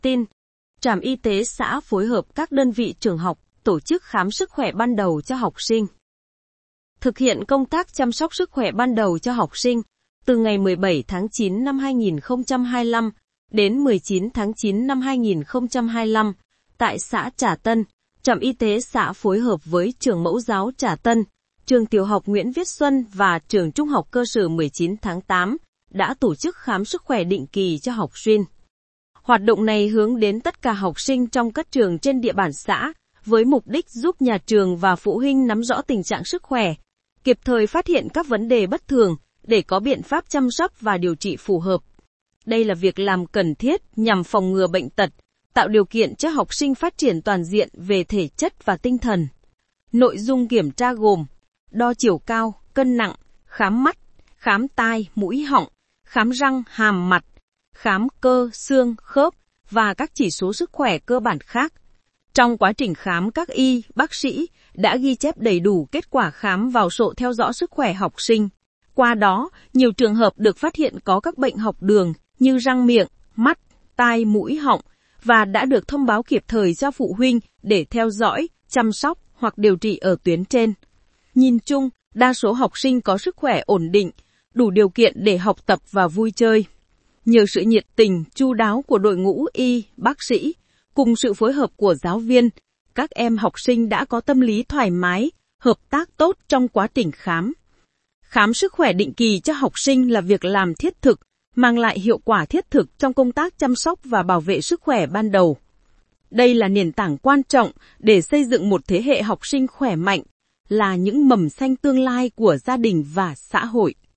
Tin. Trạm y tế xã phối hợp các đơn vị trường học tổ chức khám sức khỏe ban đầu cho học sinh. Thực hiện công tác chăm sóc sức khỏe ban đầu cho học sinh từ ngày 17 tháng 9 năm 2025 đến 19 tháng 9 năm 2025 tại xã Trà Tân, trạm y tế xã phối hợp với trường mẫu giáo Trà Tân, trường tiểu học Nguyễn Viết Xuân và trường trung học cơ sở 19 tháng 8 đã tổ chức khám sức khỏe định kỳ cho học sinh. Hoạt động này hướng đến tất cả học sinh trong các trường trên địa bàn xã, với mục đích giúp nhà trường và phụ huynh nắm rõ tình trạng sức khỏe, kịp thời phát hiện các vấn đề bất thường, để có biện pháp chăm sóc và điều trị phù hợp. Đây là việc làm cần thiết nhằm phòng ngừa bệnh tật, tạo điều kiện cho học sinh phát triển toàn diện về thể chất và tinh thần. Nội dung kiểm tra gồm đo chiều cao, cân nặng, khám mắt, khám tai, mũi họng, khám răng, hàm mặt, khám cơ, xương, khớp và các chỉ số sức khỏe cơ bản khác. Trong quá trình khám, các bác sĩ đã ghi chép đầy đủ kết quả khám vào sổ theo dõi sức khỏe học sinh. Qua đó, nhiều trường hợp được phát hiện có các bệnh học đường như răng miệng, mắt, tai, mũi họng và đã được thông báo kịp thời cho phụ huynh để theo dõi, chăm sóc hoặc điều trị ở tuyến trên. Nhìn chung, đa số học sinh có sức khỏe ổn định, đủ điều kiện để học tập và vui chơi. Nhờ sự nhiệt tình, chu đáo của đội ngũ bác sĩ, cùng sự phối hợp của giáo viên, các em học sinh đã có tâm lý thoải mái, hợp tác tốt trong quá trình khám. Khám sức khỏe định kỳ cho học sinh là việc làm thiết thực, mang lại hiệu quả thiết thực trong công tác chăm sóc và bảo vệ sức khỏe ban đầu. Đây là nền tảng quan trọng để xây dựng một thế hệ học sinh khỏe mạnh, là những mầm xanh tương lai của gia đình và xã hội.